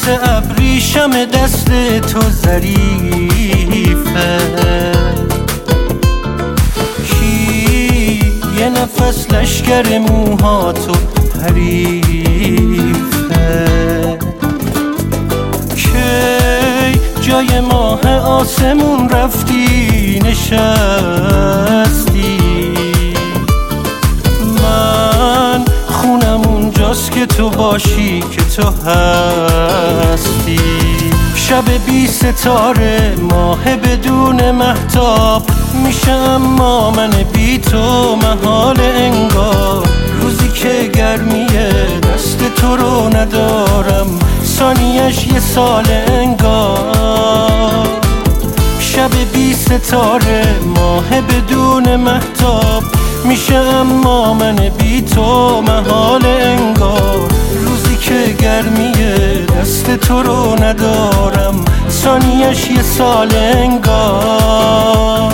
مثل ابریشم دست تو ظریفه، کی یه نفس لشگر موهاتو حریفه، کی جای ماه آسمون رفتی نشستی، من خونم اونجاست که تو باشی که تو هستی. شب بی ستاره ماه بدون مهتاب میشه، اما من بی تو محال انگار. روزی که گرمیه دست تو رو ندارم، ثانیش یه سال انگار. شب بی ستاره ماه بدون مهتاب میشه، اما من بی تو محال انگار. روزی که گرمیه دست تو رو ندارم، ثانیش یه سال انگار.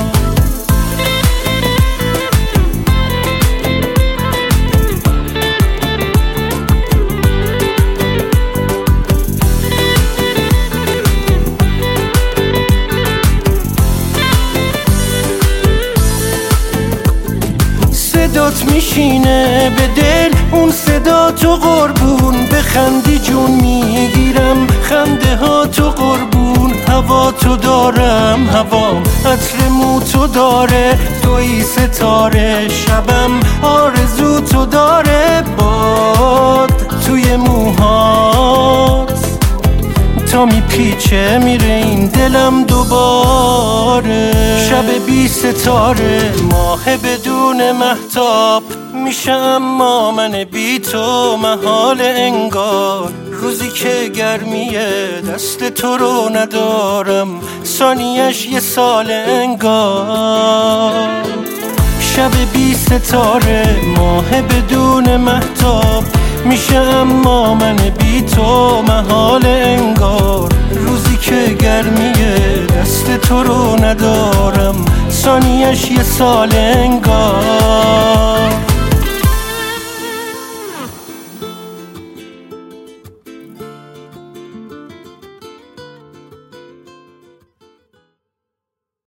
صدات میشینه به دل، اون صدا تو قربون. بخندی جون میگیرم، خنده ها تو قربون. هوا تو دارم، هوام عطر مو تو داره. توی ستاره شبم آرزو تو داره. باد توی موهات تا میپیچه میره این دلم دوباره. شب بی ستاره ماه بدون مهتاب میشه، اما من بی تو محال انگار. روزی که گرمیه دست تو رو ندارم، ثانیش یه سال انگار. شب بی ستاره ماه بدون مهتاب میشه، اما من بی تو محال انگار. روزی که گرمیه دست تو رو ندارم، ثانیش یه سال انگار.